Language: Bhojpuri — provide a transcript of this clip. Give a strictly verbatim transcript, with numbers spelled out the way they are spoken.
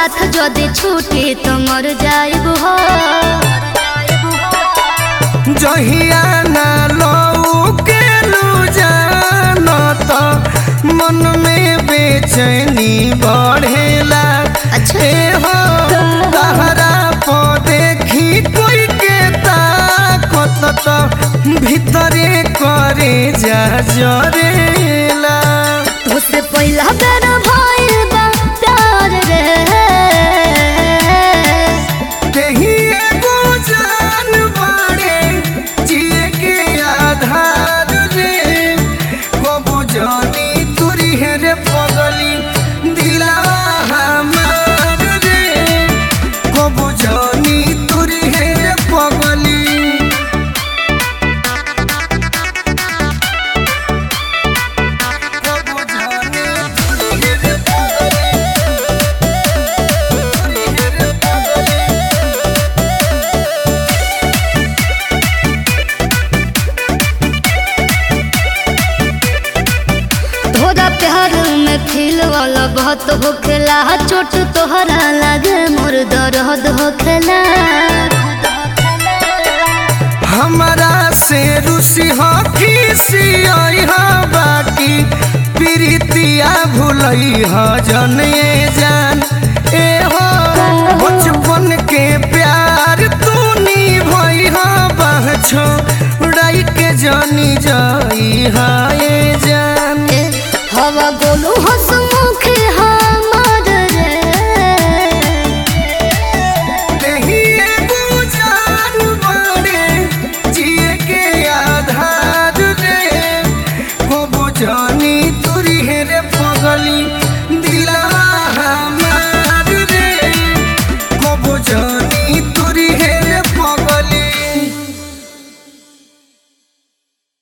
साथ जदि छूटे तो मर जाइब हो। जहिया ना लौके लू जानो तो मन में बेचैनी बढ़ेला। अच्छा। ए हो तहरा पो देखी कोई के ताकत तो भीतरे करे जा जरेला। तुझसे पहला बेर भइल बा प्यार रे, तेही एगो जान बाड़े जिए के आधार रे। कबो जानी तुरी है रे पगली दिलवा हमार रे। कबो जानी तुरी है रे पगली। कबो जानी तुरी है रे पगली, तुरी है रे पगली। तोरा प्यार में फील वाला बहुत होखेला। चोट तोहरा लागे मोर दर्द होखेला। हमरा से रुसी हकी